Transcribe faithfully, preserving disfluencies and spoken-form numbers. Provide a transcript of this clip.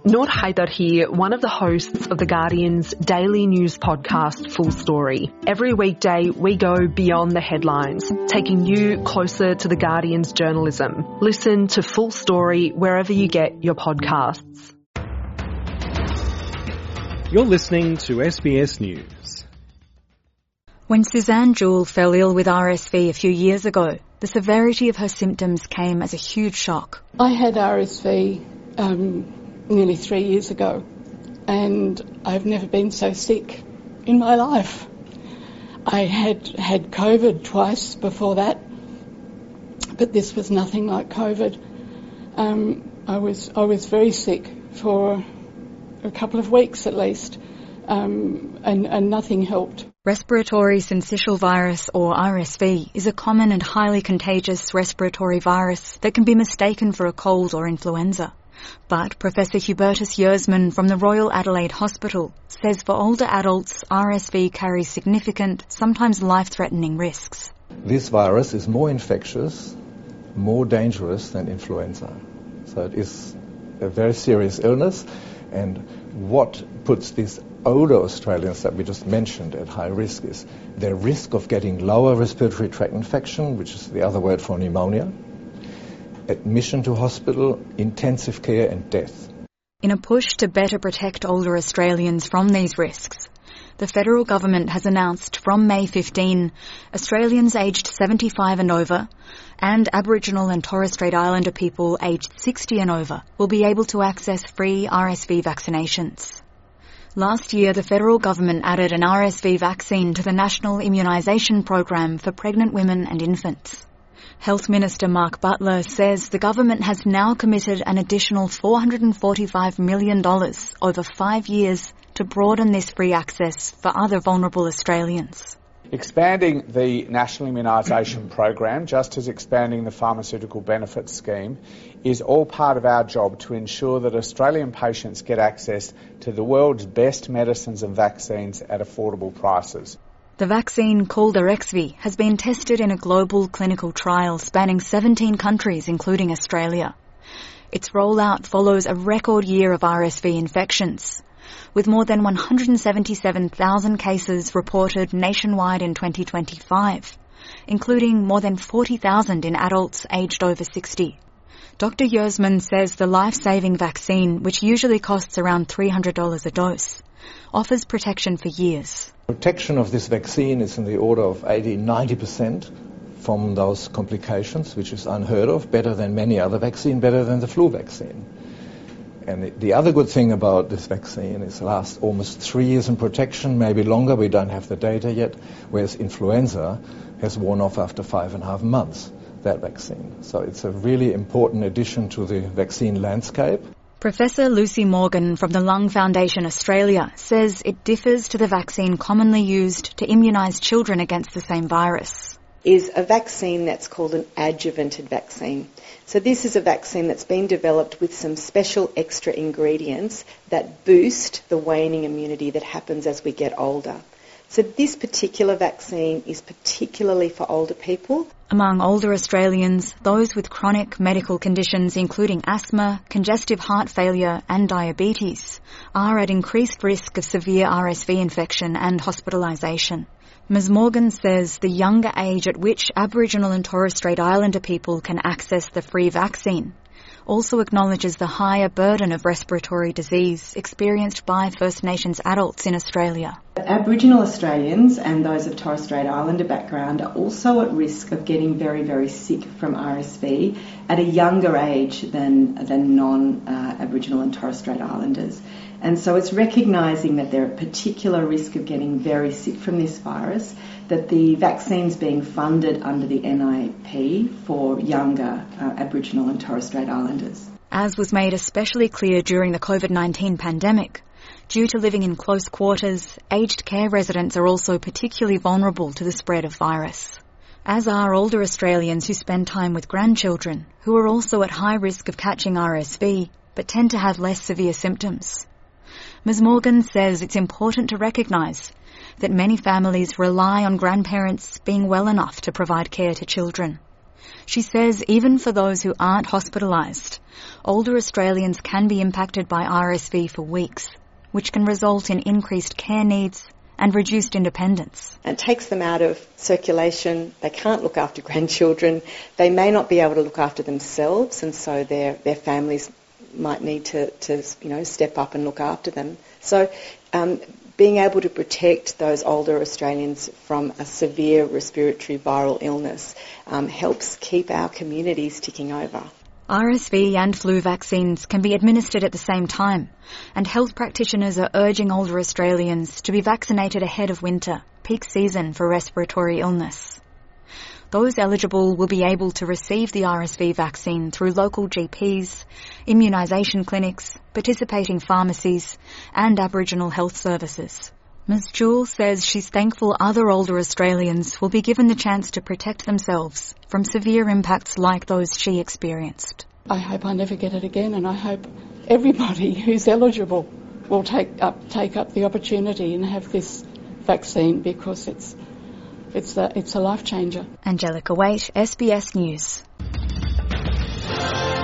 Noor Haider here, one of the hosts of The Guardian's daily news podcast, Full Story. Every weekday, we go beyond the headlines, taking you closer to The Guardian's journalism. Listen to Full Story wherever you get your podcasts. You're listening to S B S News. When Suzanne Jewell fell ill with R S V a few years ago, the severity of her symptoms came as a huge shock. I had R S V um, nearly three years ago, and I've never been so sick in my life. I had had COVID twice before that, but this was nothing like COVID. Um, I was I was very sick for a couple of weeks at least, um, and, and nothing helped. Respiratory syncytial virus, or R S V, is a common and highly contagious respiratory virus that can be mistaken for a cold or influenza. But Professor Hubertus Yersman from the Royal Adelaide Hospital says for older adults, R S V carries significant, sometimes life-threatening risks. This virus is more infectious, more dangerous than influenza. So it is a very serious illness, and what puts these older Australians that we just mentioned at high risk is their risk of getting lower respiratory tract infection, which is the other word for pneumonia, admission to hospital, intensive care and death. In a push to better protect older Australians from these risks, the federal government has announced from May fifteenth, Australians aged seventy-five and over and Aboriginal and Torres Strait Islander people aged sixty and over will be able to access free R S V vaccinations. Last year, the federal government added an R S V vaccine to the National Immunisation Program for pregnant women and infants. Health Minister Mark Butler says the government has now committed an additional four hundred forty-five million dollars over five years to broaden this free access for other vulnerable Australians. Expanding the National Immunisation Program, just as expanding the Pharmaceutical Benefits Scheme, is all part of our job to ensure that Australian patients get access to the world's best medicines and vaccines at affordable prices. The vaccine, called Arexvy, has been tested in a global clinical trial spanning seventeen countries, including Australia. Its rollout follows a record year of R S V infections, with more than one hundred seventy-seven thousand cases reported nationwide in twenty twenty-five, including more than forty thousand in adults aged over sixty. Doctor Yersman says the life-saving vaccine, which usually costs around three hundred dollars a dose, offers protection for years. Protection of this vaccine is in the order of eighty to ninety percent from those complications, which is unheard of, better than many other vaccines, better than the flu vaccine. And the other good thing about this vaccine is it lasts almost three years in protection, maybe longer, we don't have the data yet, whereas influenza has worn off after five and a half months, that vaccine. So it's a really important addition to the vaccine landscape. Professor Lucy Morgan from the Lung Foundation Australia says it differs to the vaccine commonly used to immunise children against the same virus. Is a vaccine that's called an adjuvanted vaccine. So this is a vaccine that's been developed with some special extra ingredients that boost the waning immunity that happens as we get older. So this particular vaccine is particularly for older people. Among older Australians, those with chronic medical conditions including asthma, congestive heart failure and diabetes are at increased risk of severe R S V infection and hospitalisation. Miz Morgan says the younger age at which Aboriginal and Torres Strait Islander people can access the free vaccine also acknowledges the higher burden of respiratory disease experienced by First Nations adults in Australia. Aboriginal Australians and those of Torres Strait Islander background are also at risk of getting very, very sick from R S V at a younger age than, than non-Aboriginal and Torres Strait Islanders. And so it's recognising that they're at particular risk of getting very sick from this virus, that the vaccine's being funded under the N I P for younger uh, Aboriginal and Torres Strait Islanders. As was made especially clear during the COVID nineteen pandemic, due to living in close quarters, aged care residents are also particularly vulnerable to the spread of virus, as are older Australians who spend time with grandchildren, who are also at high risk of catching R S V, but tend to have less severe symptoms. Miz Morgan says it's important to recognise that many families rely on grandparents being well enough to provide care to children. She says even for those who aren't hospitalised, older Australians can be impacted by R S V for weeks, which can result in increased care needs and reduced independence. It takes them out of circulation. They can't look after grandchildren. They may not be able to look after themselves, and so their their families might need to, to you know, step up and look after them. So um, being able to protect those older Australians from a severe respiratory viral illness um, helps keep our communities ticking over. R S V and flu vaccines can be administered at the same time, and health practitioners are urging older Australians to be vaccinated ahead of winter, peak season for respiratory illness. Those eligible will be able to receive the R S V vaccine through local G Ps, immunisation clinics, participating pharmacies and Aboriginal health services. Miz Jewell says she's thankful other older Australians will be given the chance to protect themselves from severe impacts like those she experienced. I hope I never get it again, and I hope everybody who's eligible will take up take up the opportunity and have this vaccine, because it's it's a, it's a life changer. Angelica Waite, S B S News.